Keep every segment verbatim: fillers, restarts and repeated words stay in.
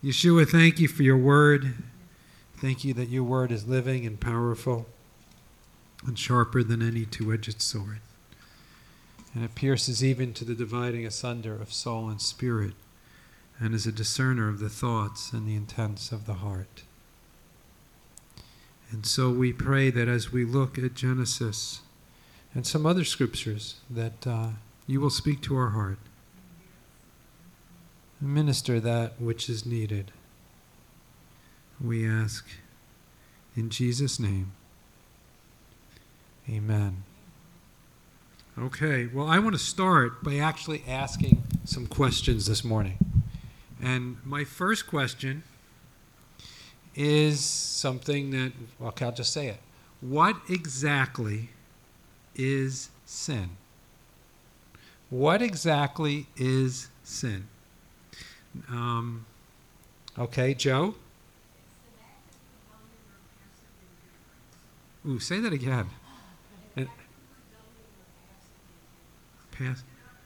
Yeshua, thank you for your word. Thank you that your word is living and powerful and sharper than any two-edged sword. And it pierces even to the dividing asunder of soul and spirit, and is a discerner of the thoughts and the intents of the heart. And so we pray that as we look at Genesis and some other scriptures, that uh, you will speak to our heart. Minister that which is needed. We ask in Jesus' name. Amen. Okay, well, I want to start by actually asking some questions this morning. And my first question is something that, okay, I'll just say it. What exactly is sin? What exactly is sin? Um, okay, Joe? Ooh, say that again. And, pass.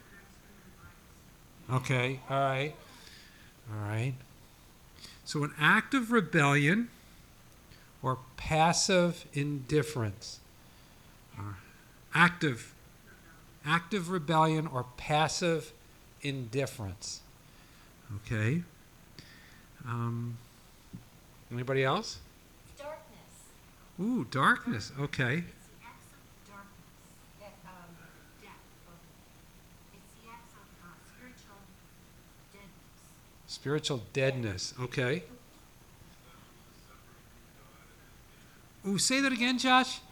Okay, all right. All right. So an act of rebellion or passive indifference. Or active, active rebellion or passive indifference. Okay. Um, anybody else? Darkness. Ooh, darkness. Okay. It's the acts of darkness, that, um, death. It's the acts of uh, spiritual deadness. Spiritual deadness. Okay. Ooh, say that again, Josh.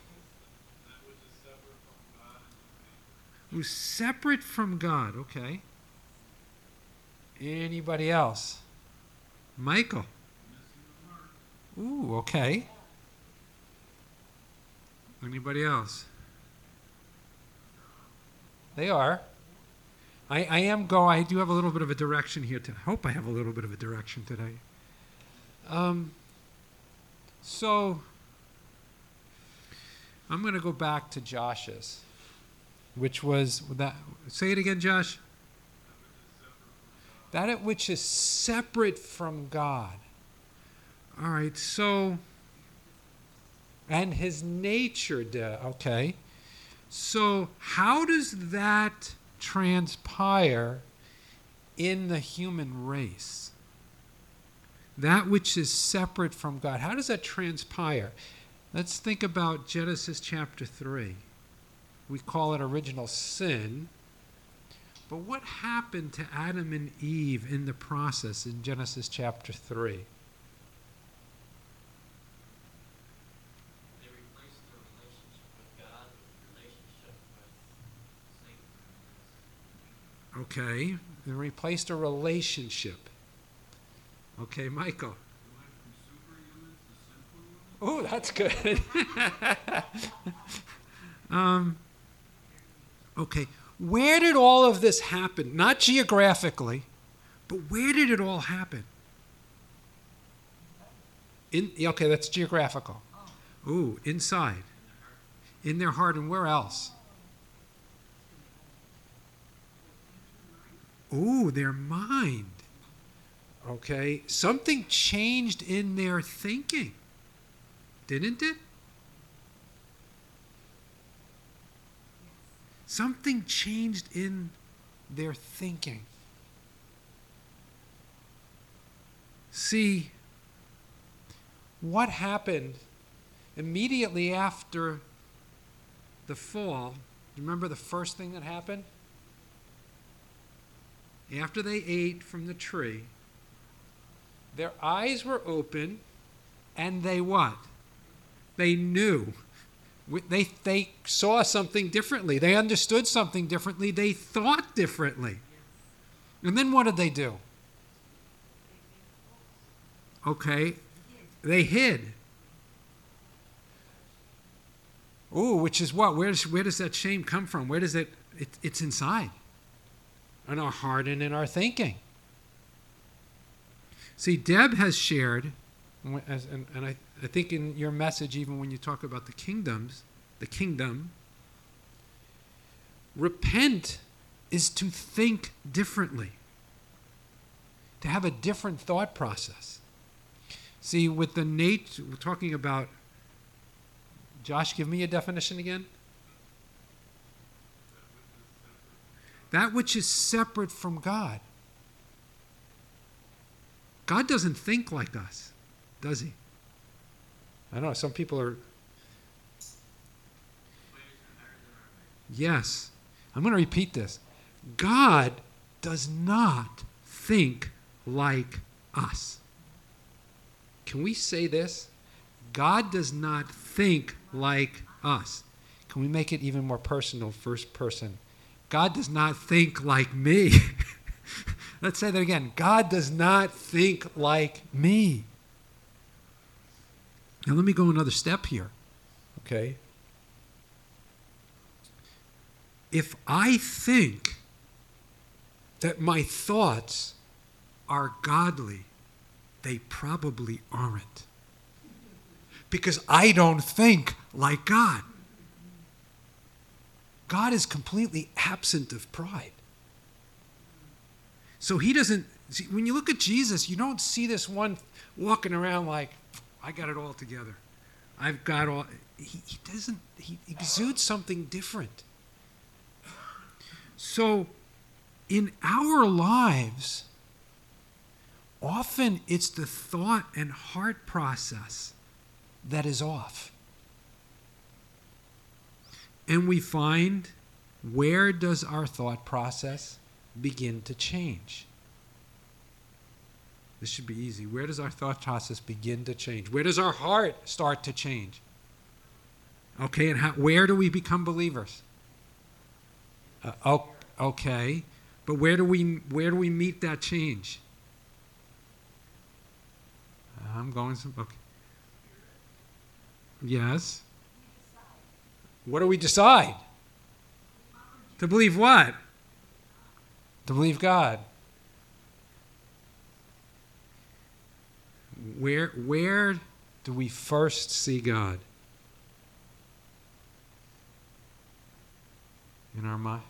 Ooh, separate from God. Okay. Anybody else? Michael. Ooh, okay. Anybody else? They are. I, I am go. I do have a little bit of a direction here. To, I hope I have a little bit of a direction today. Um. So I'm going to go back to Josh's, which was that. Say it again, Josh. That at which is separate from God. All right, so, and his nature, okay. So how does that transpire in the human race? That which is separate from God. How does that transpire? Let's think about Genesis chapter three. We call it original sin. But what happened to Adam and Eve in the process in Genesis chapter three? They replaced their relationship with God with relationship with Satan. Okay, they replaced a relationship. Okay, Michael. Oh, that's good. um, okay. Where did all of this happen? Not geographically, but where did it all happen? In, okay, that's geographical. Ooh, inside. In their heart, and where else? Ooh, their mind. Okay, something changed in their thinking, didn't it? Something changed in their thinking. See, what happened immediately after the fall? Remember the first thing that happened? After they ate from the tree, their eyes were open, and they what? They knew. They, they saw something differently. They understood something differently. They thought differently. And then what did they do? Okay, they hid. Ooh, which is what? Where does, where does that shame come from? Where does it, it? It's inside. In our heart and in our thinking. See, Deb has shared, and, and I, I think in your message, even when you talk about the kingdoms, the kingdom, repent is to think differently. to have a different thought process. See, with the nature, we're talking about, Josh, give me a definition again. That which is separate from God. God doesn't think like us, does he? I don't know, some people are... Yes. I'm going to repeat this. God does not think like us. Can we say this? God does not think like us. Can we make it even more personal, first person? God does not think like me. Let's say that again. God does not think like me. Now let me go another step here. Okay? If I think that my thoughts are godly, they probably aren't. Because I don't think like God. God is completely absent of pride. So he doesn't, see, when you look at Jesus, you don't see this one walking around like, I got it all together. I've got all, he, he doesn't, he exudes something different. So in our lives, often it's the thought and heart process that is off. And we find, where does our thought process begin to change? This should be easy. Where does our thought process begin to change? Where does our heart start to change? Okay, and how, where do we become believers? Uh, oh, okay, but where do we where do we meet that change? I'm going some. Okay. Yes. What do we decide? To believe what? To believe God. Where where do we first see God? In our mind.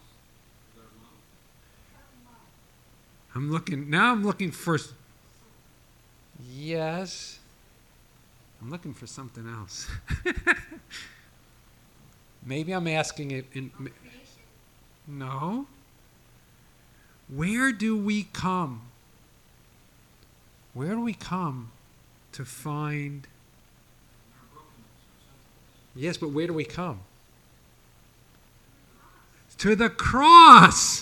I'm looking now. I'm looking for. Yes. I'm looking for something else. Maybe I'm asking it in. No. Where do we come? Where do we come to find? Yes, but where do we come? To the cross.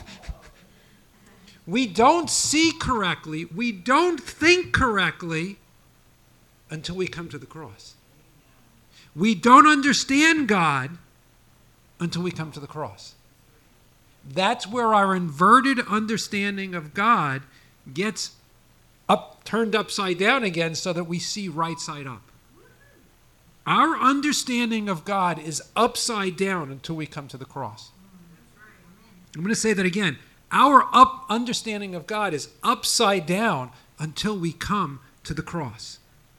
We don't see correctly, we don't think correctly until we come to the cross. We don't understand God until we come to the cross. That's where our inverted understanding of God gets up, turned upside down again so that we see right side up. Our understanding of God is upside down until we come to the cross. I'm going to say that again. Our up understanding of God is upside down until we come to the cross.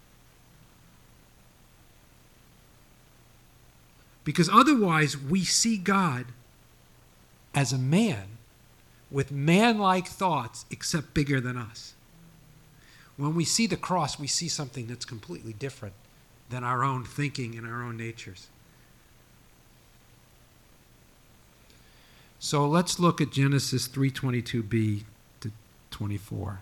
Because otherwise we see God as a man with man-like thoughts except bigger than us. When we see the cross, we see something that's completely different than our own thinking and our own natures. So let's look at Genesis three twenty-two b to twenty-four.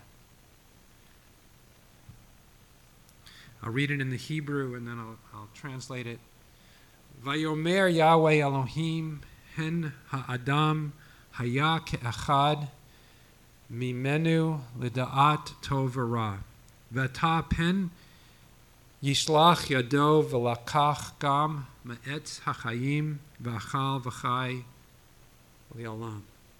I'll read it in the Hebrew and then I'll, I'll translate it. Vayomer Yahweh Elohim hen ha'adam haya ke'achad mimenu l'da'at tov v'ra v'ata pen yishlach yado v'lakach gam ma'etz hachayim v'achal v'chai Li'olam.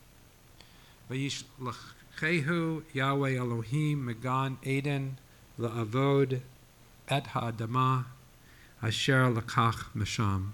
Vayishlachehu Yahweh Elohim megan Eden la'avod et ha'adama asher lakach mesham.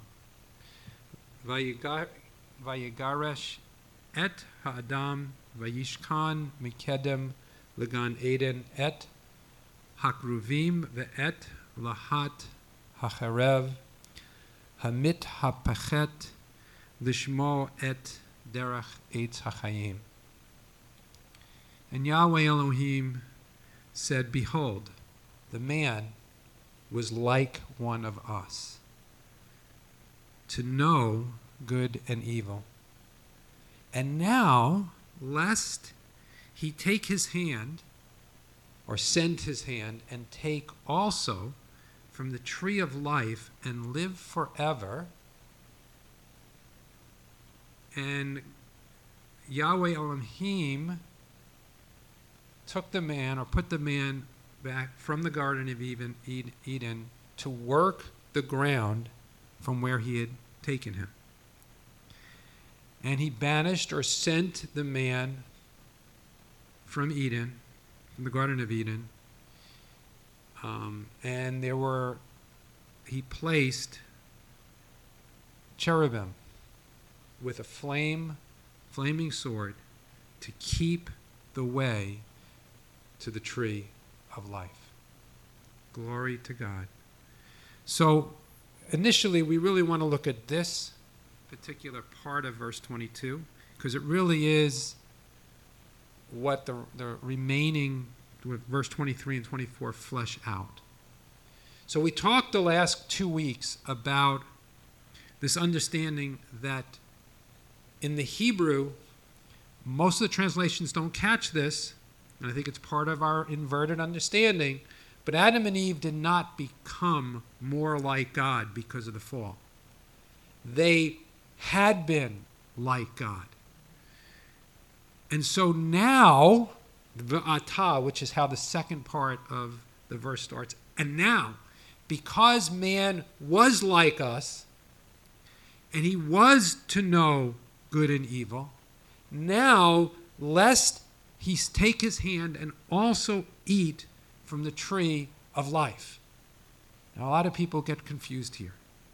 Vayigaresh et ha'adam vayishkan mikedem legan Eden et hakruvim ve'et lahat hacharev hamit hapachet lishmo et derech eitz hachayim. And Yahweh Elohim said, behold, the man was like one of us, to know good and evil. And now, lest he take his hand, or send his hand, and take also from the tree of life and live forever. And Yahweh Elohim took the man, or put the man back from the Garden of Eden, Eden to work the ground from where he had taken him. And he banished or sent the man from Eden, from the Garden of Eden. Um, and there were, he placed cherubim with a flame, flaming sword to keep the way to the tree of life. Glory to God. So initially we really want to look at this particular part of verse twenty-two, because it really is what the, the remaining, verse twenty-three and twenty-four flesh out. So we talked the last two weeks about this understanding that in the Hebrew, most of the translations don't catch this, and I think it's part of our inverted understanding, but Adam and Eve did not become more like God because of the fall. They had been like God. And so now, v'ata, which is how the second part of the verse starts, and now, because man was like us, and he was to know good and evil, now, lest he take his hand and also eat from the tree of life. Now, a lot of people get confused here.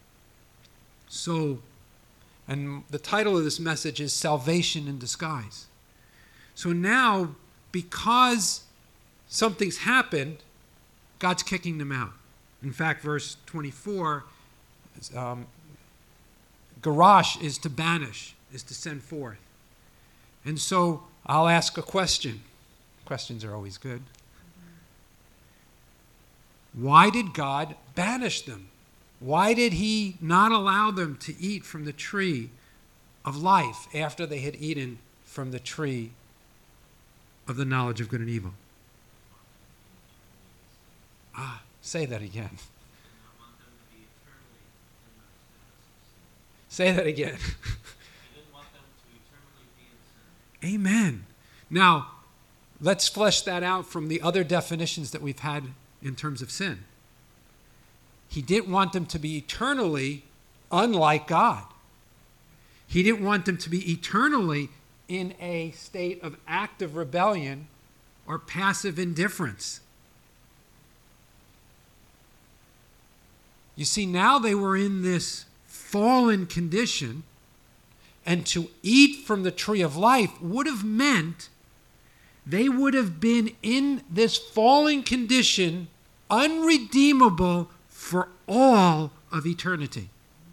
So, and the title of this message is Salvation in Disguise. So now, because something's happened, God's kicking them out. In fact, verse twenty-four, um, garash is to banish, is to send forth. And so I'll ask a question. Questions are always good. Why did God banish them? Why did he not allow them to eat from the tree of life after they had eaten from the tree of the knowledge of good and evil? Ah, say that again. Say that again. Amen. Now, let's flesh that out from the other definitions that we've had in terms of sin. He didn't want them to be eternally unlike God. He didn't want them to be eternally in a state of active rebellion or passive indifference. You see, now they were in this fallen condition, and to eat from the tree of life would have meant they would have been in this fallen condition, unredeemable for all of eternity.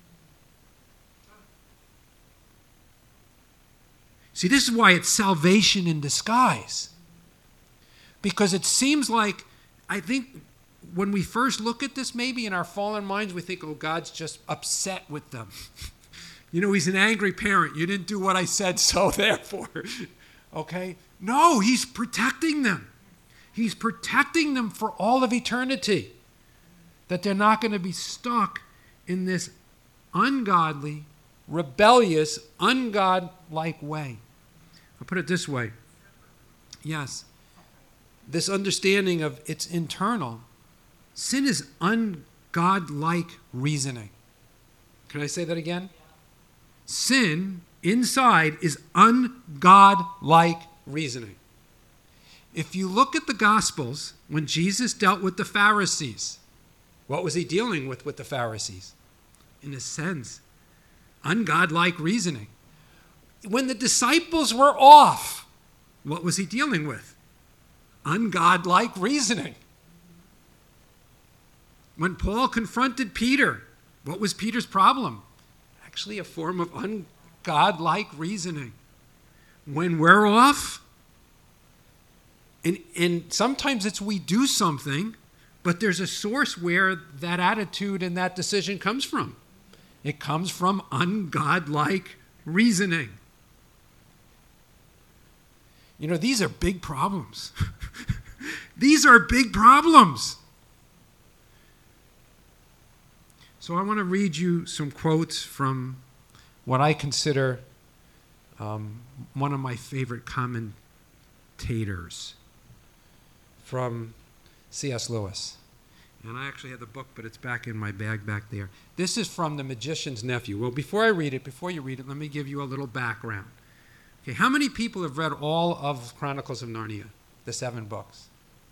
See, this is why it's salvation in disguise. Because it seems like, I think when we first look at this, maybe in our fallen minds, we think, oh, God's just upset with them. You know, he's an angry parent. You didn't do what I said, so therefore. Okay? No, he's protecting them. He's protecting them for all of eternity. That they're not going to be stuck in this ungodly, rebellious, ungodlike way. I'll put it this way. Yes. This understanding of it's internal. Sin is ungodlike reasoning. Can I say that again? Sin inside is ungodlike reasoning. If you look at the Gospels, when Jesus dealt with the Pharisees, what was he dealing with with the Pharisees? In a sense, ungodlike reasoning. When the disciples were off, what was he dealing with? Ungodlike reasoning. When Paul confronted Peter, what was Peter's problem? Actually a form of ungodlike reasoning. When we're off, And, and sometimes it's we do something, but there's a source where that attitude and that decision comes from. It comes from ungodlike reasoning. You know, these are big problems. These are big problems. So I want to read you some quotes from what I consider um, one of my favorite commentators, from C S Lewis. And I actually have the book, but it's back in my bag back there. This is from The Magician's Nephew. Well, before I read it, before you read it, let me give you a little background. Okay, how many people have read all of Chronicles of Narnia, the seven books?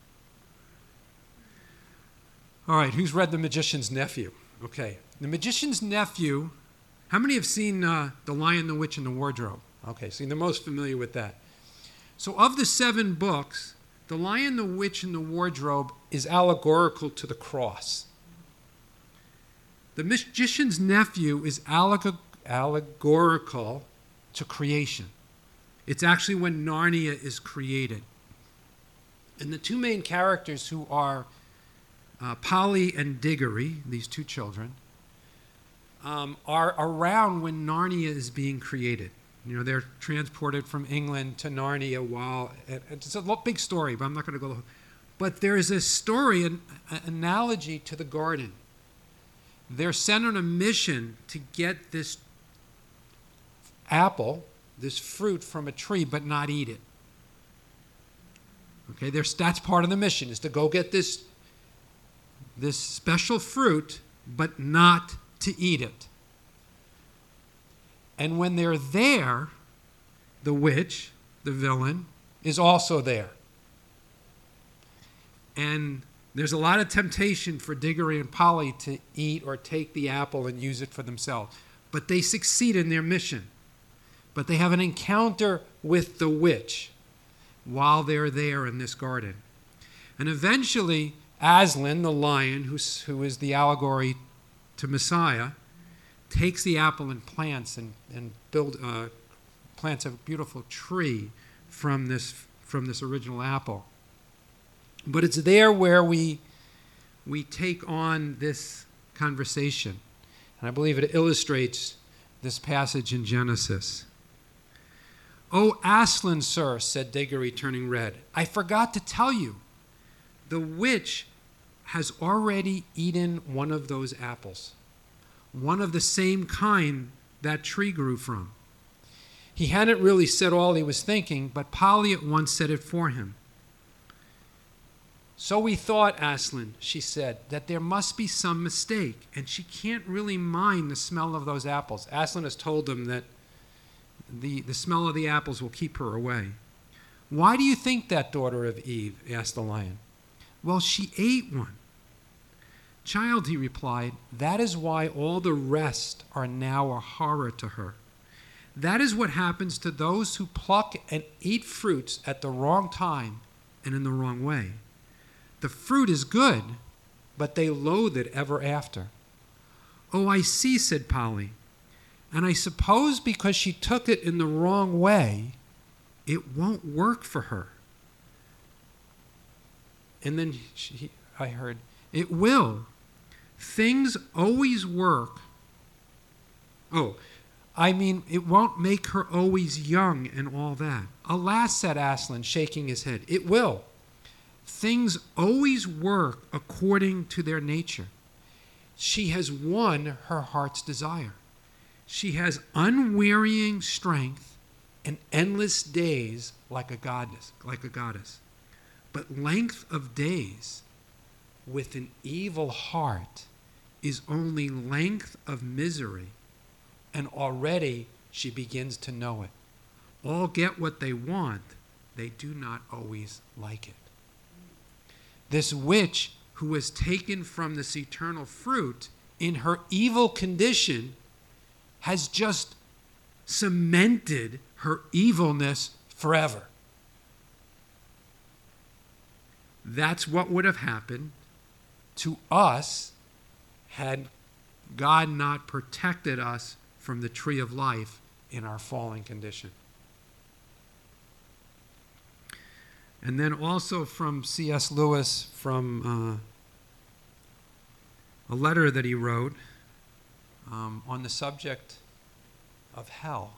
All right, who's read The Magician's Nephew? Okay, The Magician's Nephew, how many have seen uh, The Lion, the Witch, and the Wardrobe? Okay, so you're the most familiar with that. So of the seven books, The Lion, the Witch, and the Wardrobe is allegorical to the cross. The Magician's Nephew is alleg- allegorical to creation. It's actually when Narnia is created. And the two main characters, who are uh, Polly and Diggory, these two children, um, are around when Narnia is being created. You know, they're transported from England to Narnia while, it's a big story, but I'm not going to go. But there is a story, an, an analogy to the garden. They're sent on a mission to get this apple, this fruit from a tree, but not eat it. Okay, there's, that's part of the mission, is to go get this, this special fruit, but not to eat it. And when they're there, the witch, the villain, is also there. And there's a lot of temptation for Diggory and Polly to eat or take the apple and use it for themselves. But they succeed in their mission. But they have an encounter with the witch while they're there in this garden. And eventually, Aslan, the lion, who's, who is the allegory to Messiah, takes the apple and plants and, and build, uh, plants a beautiful tree from this, from this original apple. But it's there where we, we take on this conversation. And I believe it illustrates this passage in Genesis. "Oh, Aslan, sir," said Diggory, turning red, "I forgot to tell you. The witch has already eaten one of those apples, one of the same kind that tree grew from." He hadn't really said all he was thinking, but Polly at once said it for him. "So we thought, Aslan," she said, "that there must be some mistake, and she can't really mind the smell of those apples." Aslan has told them that the, the smell of the apples will keep her away. "Why do you think that, daughter of Eve?" asked the lion. "Well, she ate one." "Child," he replied, "that is why all the rest are now a horror to her. That is what happens to those who pluck and eat fruits at the wrong time and in the wrong way. The fruit is good, but they loathe it ever after." "Oh, I see," said Polly. "And I suppose because she took it in the wrong way, it won't work for her." And then she, I heard, "It will. Things always work." Oh, I mean, it won't make her always young and all that. "Alas," said Aslan, shaking his head, "it will. Things always work according to their nature. She has won her heart's desire. She has unwearying strength and endless days like a goddess, like a goddess. But length of days with an evil heart is only length of misery, and already she begins to know it. All get what they want, they do not always like it." This witch who was taken from this eternal fruit in her evil condition has just cemented her evilness forever. That's what would have happened to us had God not protected us from the tree of life in our fallen condition. And then also from C S Lewis, from uh, a letter that he wrote um, on the subject of hell.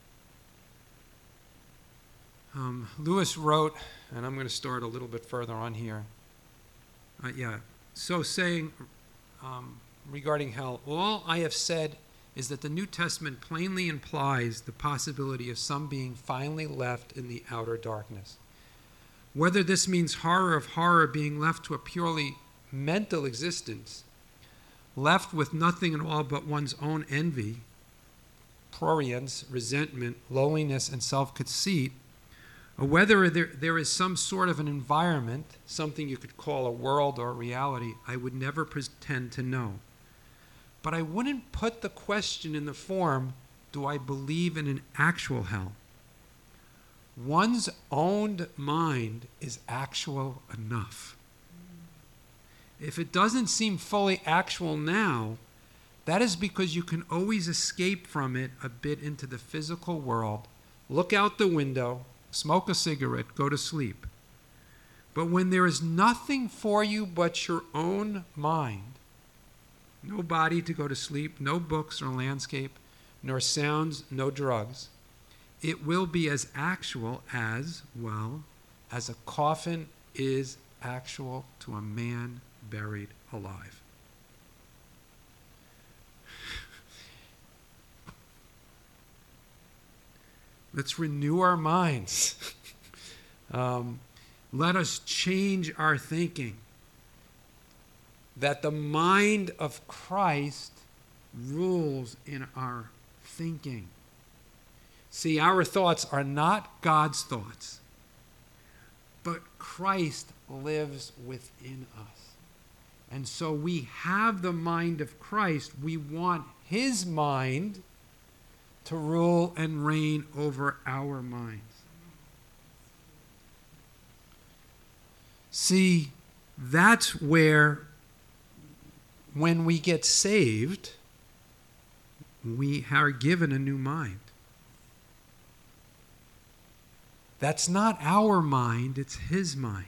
Um, Lewis wrote, and I'm going to start a little bit further on here. Uh, yeah, so saying um, regarding hell, all I have said is that the New Testament plainly implies the possibility of some being finally left in the outer darkness. Whether this means horror of horror being left to a purely mental existence, left with nothing at all but one's own envy, prurience, resentment, lowliness, and self-conceit, or whether there, there is some sort of an environment, something you could call a world or reality, I would never pretend to know. But I wouldn't put the question in the form, do I believe in an actual hell? One's own mind is actual enough. If it doesn't seem fully actual now, that is because you can always escape from it a bit into the physical world, look out the window, smoke a cigarette, go to sleep. But when there is nothing for you but your own mind, no body to go to sleep, no books or landscape, nor sounds, no drugs, it will be as actual as, well, as a coffin is actual to a man buried alive. Let's renew our minds. um, let us change our thinking. That the mind of Christ rules in our thinking. See, our thoughts are not God's thoughts, but Christ lives within us. And so we have the mind of Christ. We want his mind to rule and reign over our minds. See, that's where, when we get saved, we are given a new mind. That's not our mind, it's his mind.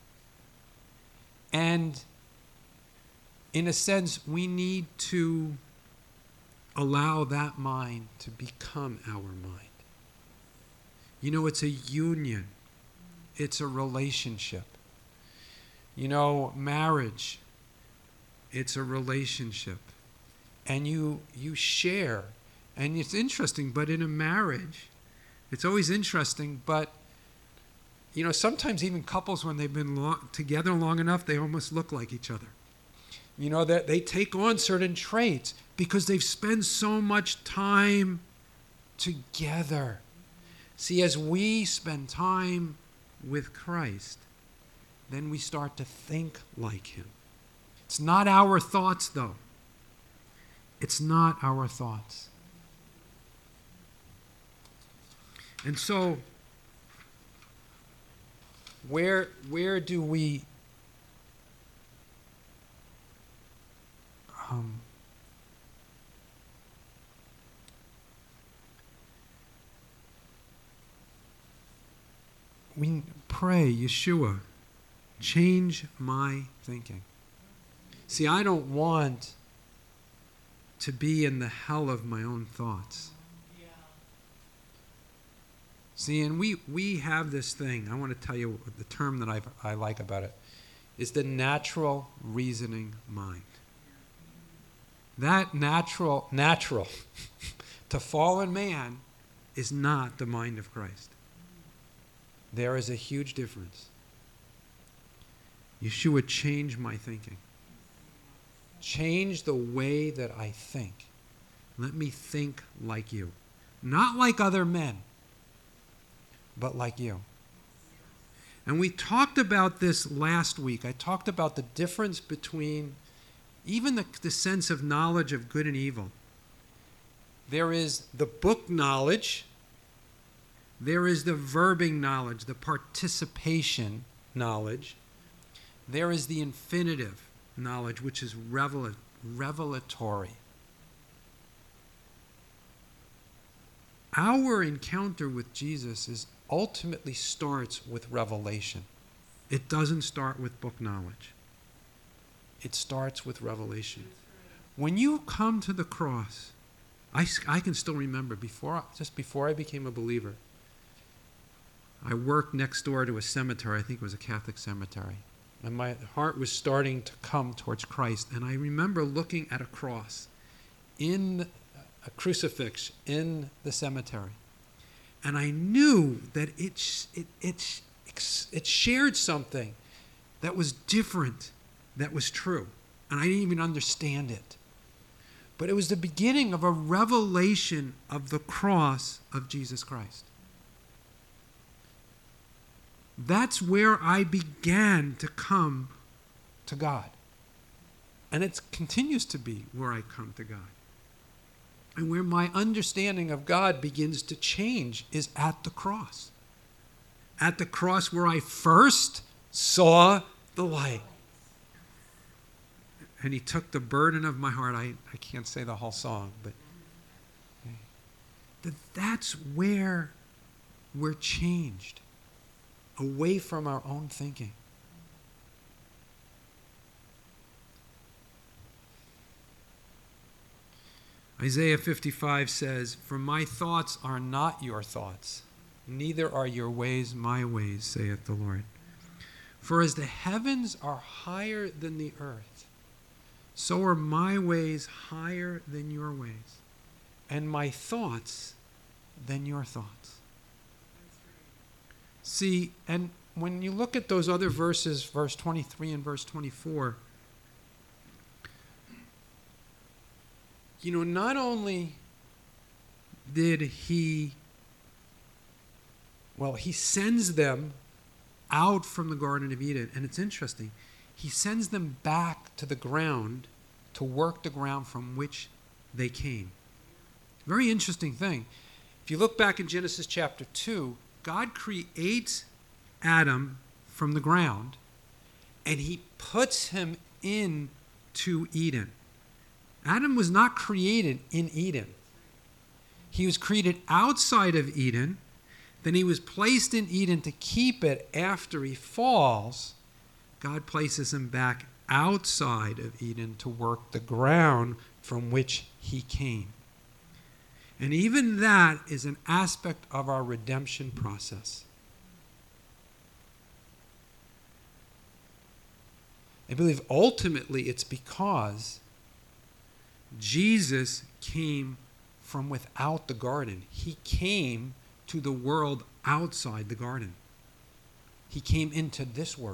And in a sense, we need to allow that mind to become our mind. You know, it's a union. It's a relationship. You know, marriage, it's a relationship. And you you share. And it's interesting, but in a marriage, it's always interesting, but you know, sometimes even couples, when they've been long, together long enough, they almost look like each other. You know, that they take on certain traits because they've spent so much time together. See, as we spend time with Christ, then we start to think like him. It's not our thoughts, though. It's not our thoughts. And so, where where do we um, we pray, Yeshua, change my thinking. See, I don't want to be in the hell of my own thoughts. See, and we, we have this thing, I want to tell you the term that I I like about it, is the natural reasoning mind. That natural, natural to fallen man is not the mind of Christ. There is a huge difference. Yeshua, change my thinking. Change the way that I think. Let me think like you. Not like other men, but like you. And we talked about this last week. I talked about the difference between even the, the sense of knowledge of good and evil. There is the book knowledge. There is the verbing knowledge, the participation knowledge. There is the infinitive knowledge, which is revela- revelatory. Our encounter with Jesus is ultimately starts with revelation. It doesn't start with book knowledge. It starts with revelation. When you come to the cross, I, I can still remember before, just before I became a believer, I worked next door to a cemetery. I think it was a Catholic cemetery. And my heart was starting to come towards Christ. And I remember looking at a cross, in a crucifix in the cemetery. And I knew that it, it, it, it shared something that was different, that was true. And I didn't even understand it. But it was the beginning of a revelation of the cross of Jesus Christ. That's where I began to come to God. And it continues to be where I come to God. And where my understanding of God begins to change is at the cross. At the cross where I first saw the light. And he took the burden of my heart. I, I can't say the whole song, but okay. that that's where we're changed. Away from our own thinking. Isaiah fifty-five says, "For my thoughts are not your thoughts, neither are your ways my ways, saith the Lord. For as the heavens are higher than the earth, so are my ways higher than your ways, and my thoughts than your thoughts." See, and when you look at those other verses, verse twenty-three and verse twenty-four, you know, not only did he, well, he sends them out from the Garden of Eden, and it's interesting. He sends them back to the ground to work the ground from which they came. Very interesting thing. If you look back in Genesis chapter two, God creates Adam from the ground, and he puts him into Eden. Adam was not created in Eden. He was created outside of Eden. Then he was placed in Eden to keep it after he falls. God places him back outside of Eden to work the ground from which he came. And even that is an aspect of our redemption process. I believe ultimately it's because Jesus came from without the garden. He came to the world outside the garden. He came into this world.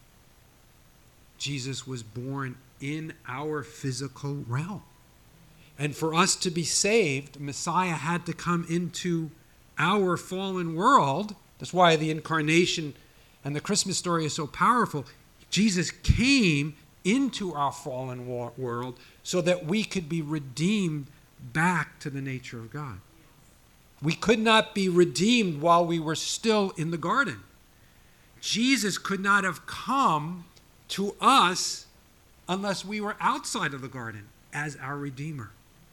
Jesus was born in our physical realm. And for us to be saved, Messiah had to come into our fallen world. That's why the incarnation and the Christmas story is so powerful. Jesus came into our fallen world so that we could be redeemed back to the nature of God. We could not be redeemed while we were still in the garden. Jesus could not have come to us unless we were outside of the garden as our Redeemer.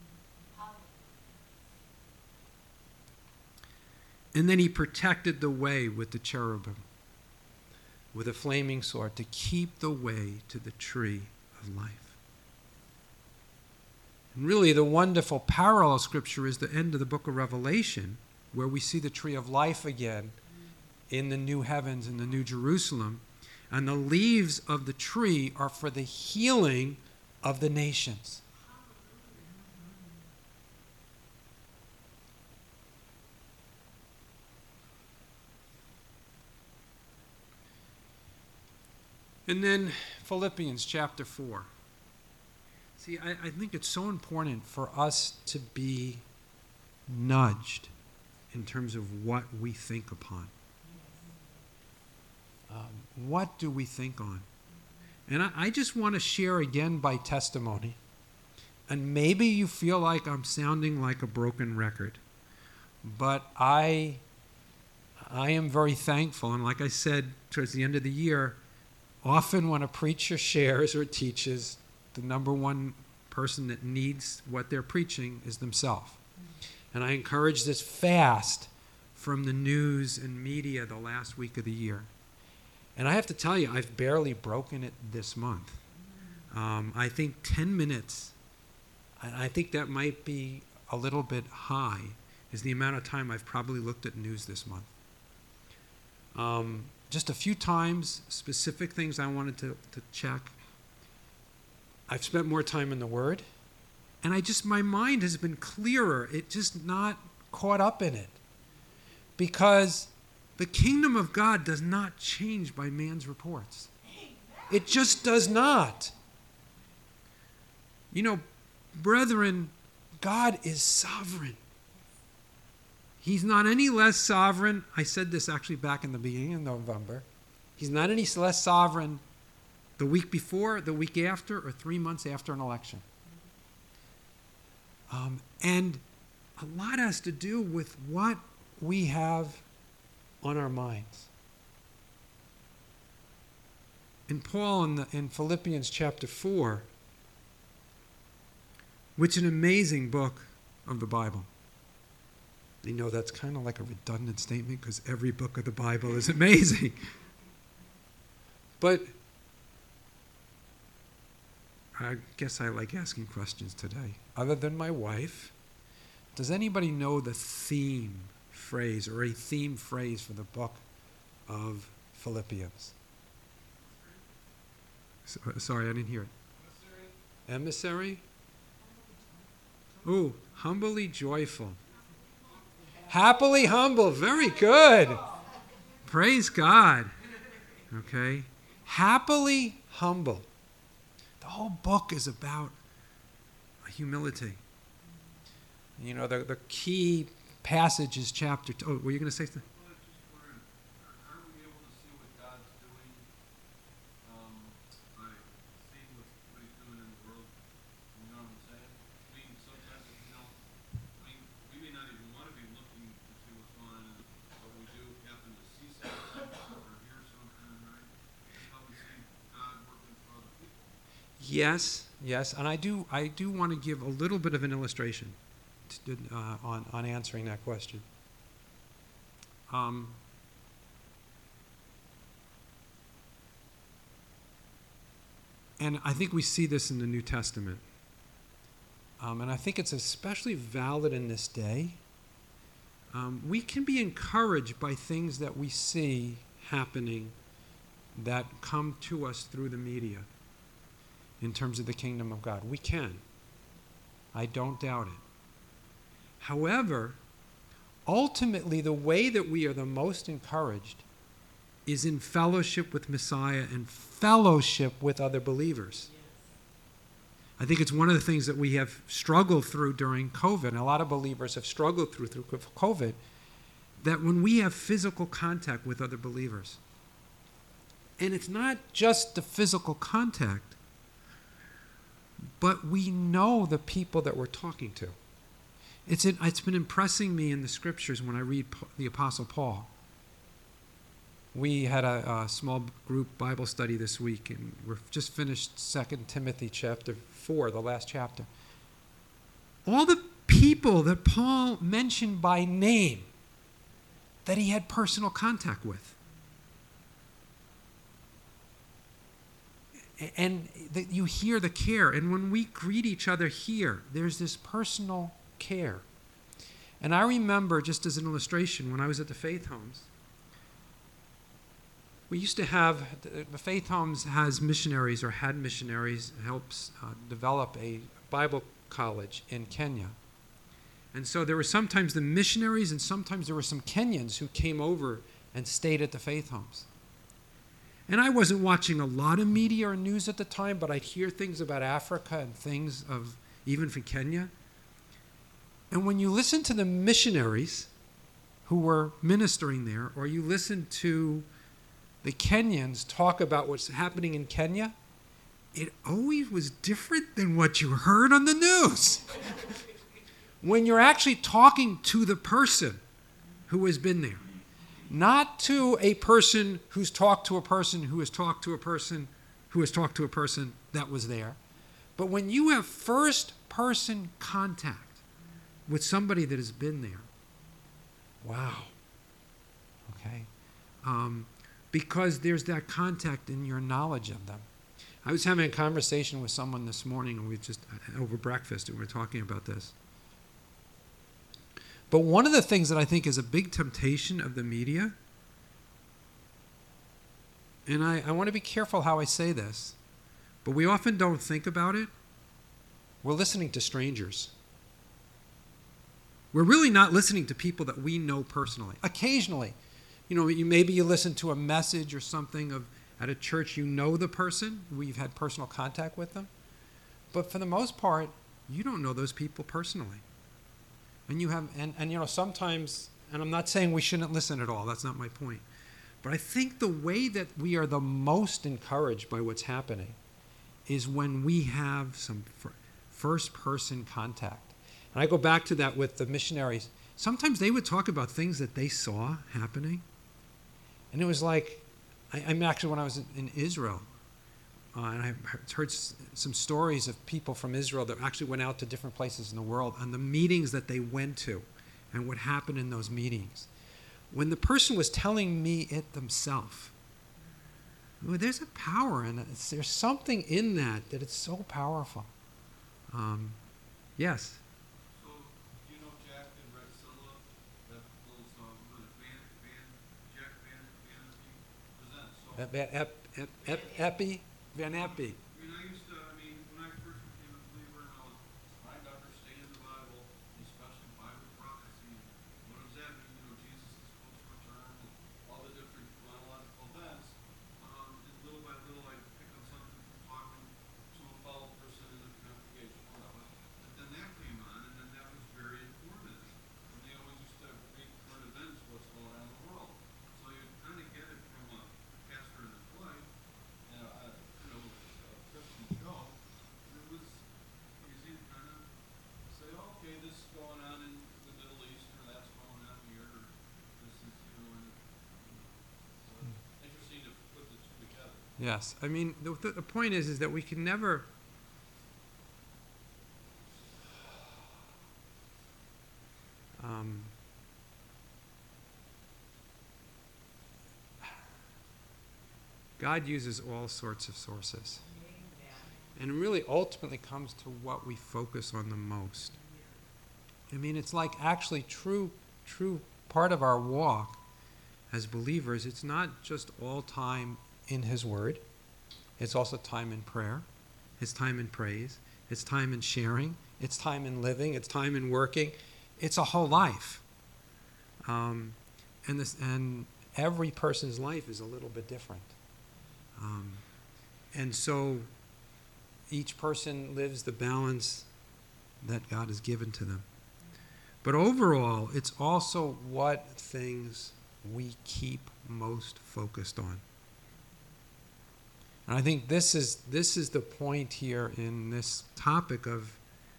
And then he protected the way with the cherubim, with a flaming sword, to keep the way to the tree of life. And really, the wonderful parallel scripture is the end of the book of Revelation, where we see the tree of life again in the new heavens and the new Jerusalem. And the leaves of the tree are for the healing of the nations. And then Philippians chapter four. See, I, I think it's so important for us to be nudged in terms of what we think upon. Um, what do we think on? And I, I just want to share again by testimony. And maybe you feel like I'm sounding like a broken record. But I, I am very thankful. And like I said towards the end of the year, often when a preacher shares or teaches, the number one person that needs what they're preaching is themselves. And I encourage this fast from the news and media the last week of the year. And I have to tell you, I've barely broken it this month. Um, I think ten minutes, I, I think that might be a little bit high, is the amount of time I've probably looked at news this month. Um, just a few times, specific things I wanted to, to check. I've spent more time in the Word, and I just, my mind has been clearer. It just not caught up in it. Because the kingdom of God does not change by man's reports. It just does not. You know, brethren, God is sovereign. He's not any less sovereign. I said this actually back in the beginning of November. He's not any less sovereign the week before, the week after, or three months after an election. Um, and a lot has to do with what we have on our minds. And Paul in, the, in Philippians chapter four, which is an amazing book of the Bible. You know, that's kind of like a redundant statement because every book of the Bible is amazing. But I guess I like asking questions today. Other than my wife, does anybody know the theme phrase or a theme phrase for the book of Philippians? So, sorry, I didn't hear it. Emissary? Oh, humbly joyful. Happily humble. Very good. Praise God. Okay. Happily humble. The whole book is about humility. You know, the, the key passage is chapter two. Oh, were you going to say something? Well, I was just wondering, aren't we able to see what God's doing um, by seeing what, what He's doing in the world? You know what I'm saying? I mean, sometimes, you know, I mean, we may not even want to be looking to see what's going on, but we do happen to see something or hear something, right? That's how we see God working for other people. Yes, yes, and I do. I do want to give a little bit of an illustration to, uh, on on answering that question. Um, and I think we see this in the New Testament, um, and I think it's especially valid in this day. Um, we can be encouraged by things that we see happening that come to us through the media. In terms of the kingdom of God. We can. I don't doubt it. However, ultimately, the way that we are the most encouraged is in fellowship with Messiah and fellowship with other believers. I think it's one of the things that we have struggled through during COVID, and a lot of believers have struggled through through COVID, that when we have physical contact with other believers, and it's not just the physical contact, but we know the people that we're talking to. It's, it, it's been impressing me in the scriptures when I read the Apostle Paul. We had a, a small group Bible study this week, and we've just finished Second Timothy chapter four, the last chapter. All the people that Paul mentioned by name that he had personal contact with. And that you hear the care. And when we greet each other here, there's this personal care. And I remember, just as an illustration, when I was at the Faith Homes, we used to have, the Faith Homes has missionaries, or had missionaries, helps uh, develop a Bible college in Kenya. And so there were sometimes the missionaries, and sometimes there were some Kenyans who came over and stayed at the Faith Homes. And I wasn't watching a lot of media or news at the time, but I'd hear things about Africa and things of, even from Kenya. And when you listen to the missionaries who were ministering there, or you listen to the Kenyans talk about what's happening in Kenya, it always was different than what you heard on the news. When you're actually talking to the person who has been there. Not to a person who's talked to a person who has talked to a person who has talked to a person that was there. But when you have first-person contact with somebody that has been there, wow, Okay? Um, because there's that contact in your knowledge of them. I was having a conversation with someone this morning, and we just, over breakfast, and we were talking about this. But one of the things that I think is a big temptation of the media, and I, I want to be careful how I say this, but we often don't think about it. We're listening to strangers. We're really not listening to people that we know personally. Occasionally, you know, you, maybe you listen to a message or something of at a church, you know the person, we've had personal contact with them. But for the most part, you don't know those people personally. And you have, and, and you know, sometimes, and I'm not saying we shouldn't listen at all, that's not my point. But I think the way that we are the most encouraged by what's happening is when we have some fir- first-person contact. And I go back to that with the missionaries. Sometimes they would talk about things that they saw happening. And it was like, I, I'm actually, when I was in, in Israel, uh, and I heard s- some stories of people from Israel that actually went out to different places in the world and the meetings that they went to and what happened in those meetings. When the person was telling me it themselves, well, there's a power in it. It's, there's something in that that it's so powerful. Um, yes? So, do you know Jack and Rexilla, that little song, was it Van, Van, Jack Van, Van, presents? So, Ep, ep, ep, ep, Epi? Van Epi. I mean, I used to, I mean, when I first became a believer and I was trying to understand the Bible, especially Bible prophecy, what does that mean? You know, Jesus is supposed to return, and all the different chronological events. Um, and little by little, I pick up something from talking to a fellow person in the congregation, whatever. But then that came on, and then that was very informative. And they always used to read current events, what's going on in the world. So you kind of get it from a pastor in his life. You know, I, you know, a Christian show, and it was easy to kind of say, oh, okay, this is going on in the Middle East, or that's going on here, or this is, you know, in, so it's interesting to put the two together. Yes. I mean, the, the point is, is that we can never... Um, God uses all sorts of sources. And it really ultimately comes to what we focus on the most. I mean, it's like actually true, true part of our walk as believers. It's not just all time in His Word. It's also time in prayer. It's time in praise. It's time in sharing. It's time in living. It's time in working. It's a whole life. Um, and this, and every person's life is a little bit different. Um, and so each person lives the balance that God has given to them. But overall, it's also what things we keep most focused on. And I think this is this is the point here in this topic of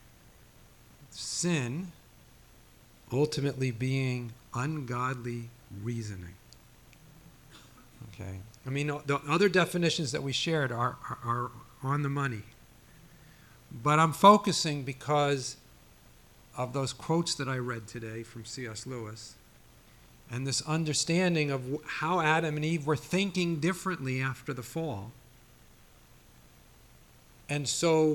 sin ultimately being ungodly reasoning. Okay. I mean, the other definitions that we shared are, are, are on the money. But I'm focusing because of those quotes that I read today from C S Lewis and this understanding of how Adam and Eve were thinking differently after the fall. And so,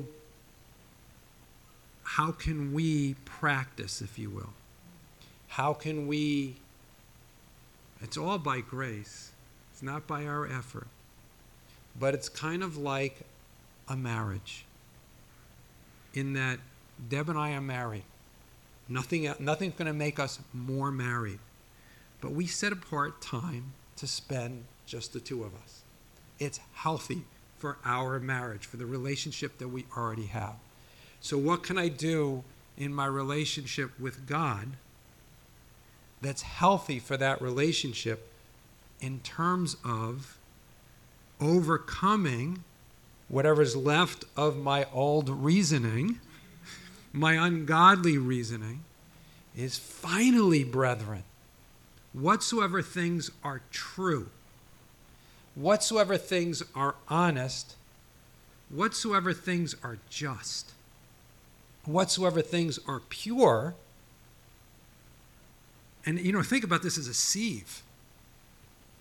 how can we practice, if you will? How can we, it's all by grace. It's not by our effort. But it's kind of like a marriage. In that Deb and I are married. Nothing, nothing's going to make us more married. But we set apart time to spend just the two of us. It's healthy for our marriage, for the relationship that we already have. So what can I do in my relationship with God that's healthy for that relationship in terms of overcoming whatever's left of my old reasoning, my ungodly reasoning, is finally, brethren, whatsoever things are true, whatsoever things are honest, whatsoever things are just, whatsoever things are pure. And, you know, think about this as a sieve.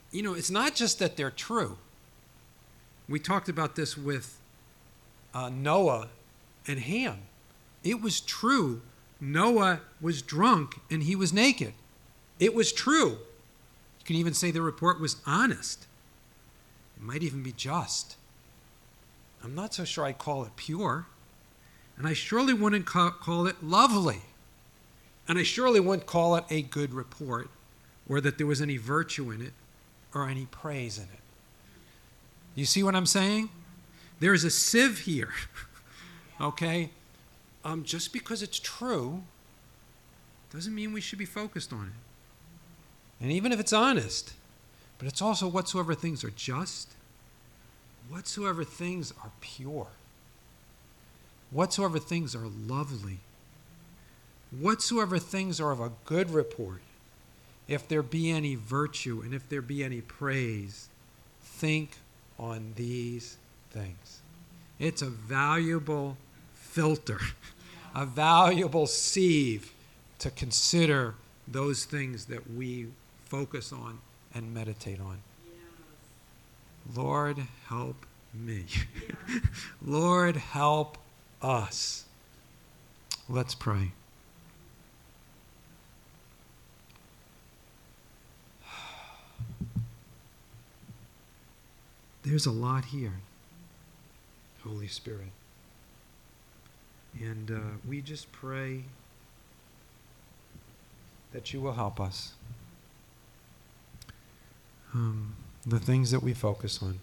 you know, it's not just that they're true. We talked about this with uh, Noah and Ham. It was true. Noah was drunk and he was naked. It was true. You can even say the report was honest. It might even be just. I'm not so sure I'd call it pure. And I surely wouldn't ca- call it lovely. And I surely wouldn't call it a good report, or that there was any virtue in it or any praise in it. You see what I'm saying? There's a sieve here. Okay? Um, just because it's true doesn't mean we should be focused on it. And even if it's honest, but it's also whatsoever things are just, whatsoever things are pure, whatsoever things are lovely, whatsoever things are of a good report, if there be any virtue and if there be any praise, think on these things. It's a valuable filter, a valuable sieve to consider those things that we focus on and meditate on. Lord, help me. Lord, help us. Let's pray. There's a lot here, Holy Spirit. And uh, we just pray that you will help us. Um, the things that we focus on.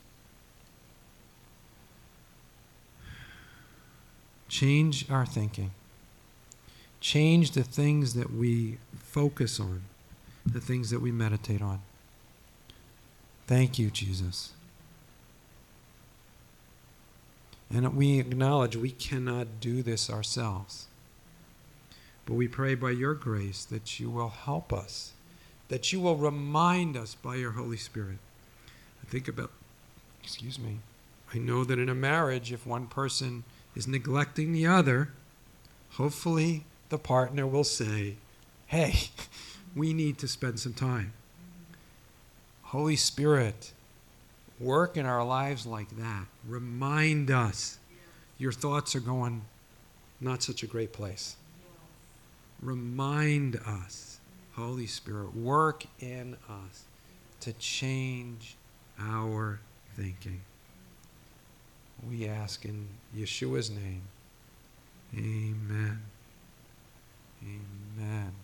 Change our thinking. Change the things that we focus on, the things that we meditate on. Thank you, Jesus. And we acknowledge we cannot do this ourselves. But we pray by your grace that you will help us, that you will remind us by your Holy Spirit. I think about, excuse me, I know that in a marriage, if one person is neglecting the other, hopefully the partner will say, hey, we need to spend some time. Holy Spirit, work in our lives like that. Remind us your thoughts are going not such a great place. Remind us, Holy Spirit, work in us to change our thinking. We ask in Yeshua's name. Amen. Amen.